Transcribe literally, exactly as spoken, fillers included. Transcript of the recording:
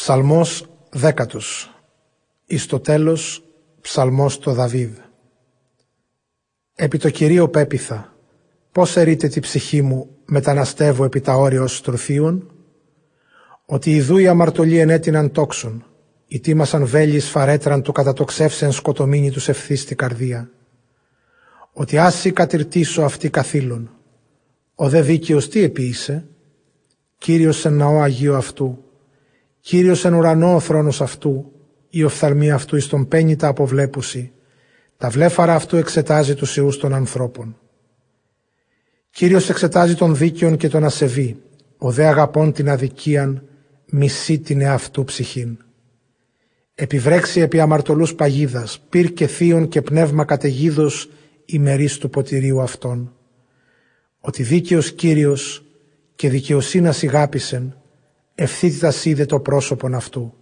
Ψαλμός δέκατος. Εις το τέλος ψαλμός το Δαβίδ. Επί το Κυρίο πέποιθα, πώς ερείται τη ψυχή μου, μεταναστεύω επί τα όρια ως στρωθείων, ότι ιδού η αμαρτωλή ενέτειναν τόξον, ητήμασαν βέλης φαρέτραν του κατατοξεύσεν σκοτομήνη τους ευθύς στη καρδία, ότι άσυ κατηρτήσω αυτή καθήλων, ο δε δίκαιος τι επίησε, Κύριος εν ναό Αγίου αυτού, Κύριος εν ουρανό ο θρόνος αυτού, η οφθαλμή αυτού εις τον πένητα αποβλέπουσι, τα βλέφαρα αυτού εξετάζει τους ιούς των ανθρώπων. Κύριος εξετάζει τον δίκαιον και τον ασεβή, ο δε αγαπών την αδικίαν, μισεί την εαυτού ψυχήν. Επιβρέξει επί αμαρτωλούς παγίδας, πυρ και θείον και πνεύμα καταιγίδος ημερής του ποτηρίου αυτών. Ότι δίκαιος Κύριος και δικαιοσύνας ηγάπησεν, ευθύτητας είδε το πρόσωπον αυτού.